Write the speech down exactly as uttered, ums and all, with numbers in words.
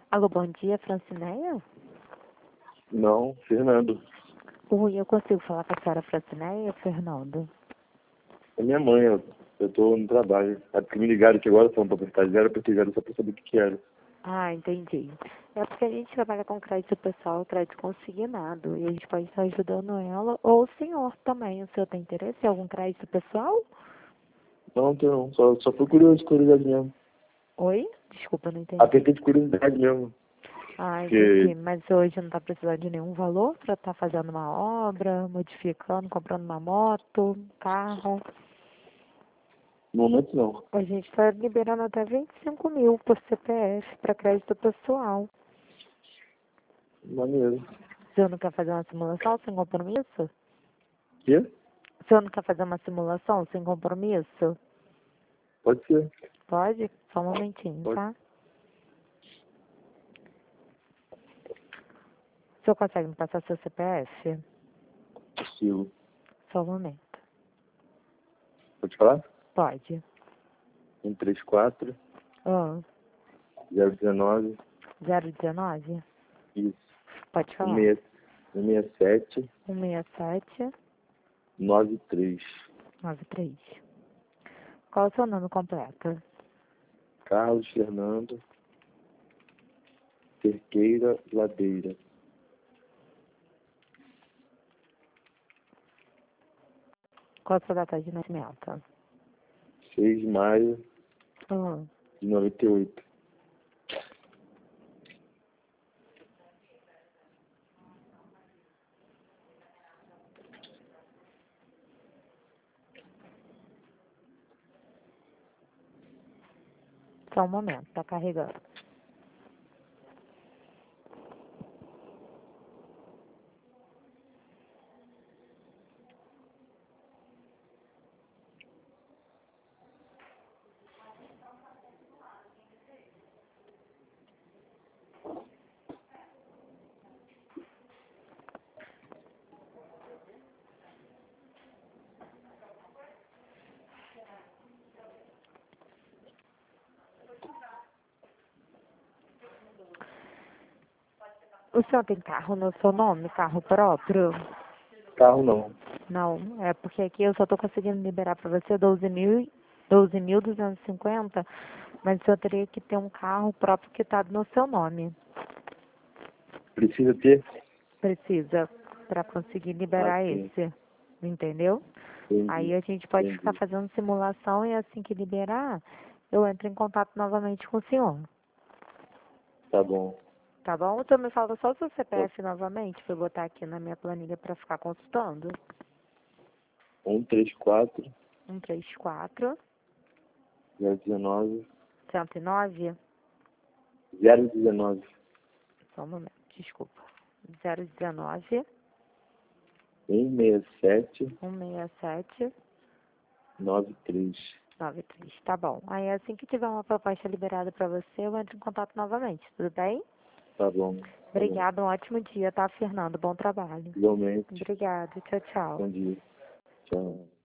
Alô, bom dia, Francineia? Não, Fernando. Oi, eu consigo falar com a senhora Francineia, Fernando? É minha mãe, eu, eu tô no trabalho. É porque me ligaram aqui agora, falando pra apertar zero, apertei zero só pra saber o que que era. Ah, entendi. É porque a gente trabalha com crédito pessoal, crédito consignado, e a gente pode estar ajudando ela, ou o senhor também. O senhor tem interesse em algum crédito pessoal? Não, não tenho não. Só, só fui curioso, curiosidade mesmo. Oi? Desculpa, não entendi. Apertei de curiosidade mesmo. Ah, Porque entendi. Mas hoje não está precisando de nenhum valor para estar fazendo uma obra, modificando, comprando uma moto, um carro. no momento não. A gente está liberando até vinte e cinco mil por C P F para crédito pessoal. Maneiro. O senhor não quer fazer uma simulação sem compromisso? Quê? O senhor não quer fazer uma simulação sem compromisso? Pode ser. Pode? Só um momentinho, Pode. tá? O senhor consegue me passar seu C P F? Possível. Só um momento. Pode falar? Pode. um três quatro, Ah, zero um nove, zero dezenove? isso. Pode um falar. seis sete, um seis sete nove três. nove três. Qual é o seu nome completo? Carlos Fernando Cerqueira Ladeira. Qual é a sua data de nascimento? seis de maio Ah, de noventa e oito. só um momento, tá carregando. O senhor tem carro no seu nome? Carro próprio? Carro não. Não, é porque aqui eu só estou conseguindo liberar para você doze mil, doze mil duzentos e cinquenta, mas o senhor teria que ter um carro próprio quitado no seu nome. Precisa ter? Precisa, para conseguir Ah, liberar sim. esse, entendeu? Aí Entendi. a gente pode ficar Entendi. fazendo simulação e assim que liberar, eu entro em contato novamente com o senhor. Tá bom. Tá bom? Então me fala só o seu Pode. C P F novamente, para eu botar aqui na minha planilha para ficar consultando. um três quatro, um três quatro, zero um nove, cento e nove. zero um nove. Só um momento, desculpa. zero dezenove, um seis sete, um seis sete, nove três. nove três. Tá bom. Aí assim que tiver uma proposta liberada para você, eu entro em contato novamente, tudo bem? Tá bom. Tá bom. Obrigada, um ótimo dia, tá, Fernando? Bom trabalho. Igualmente. Obrigada, tchau, tchau. Bom dia. Tchau.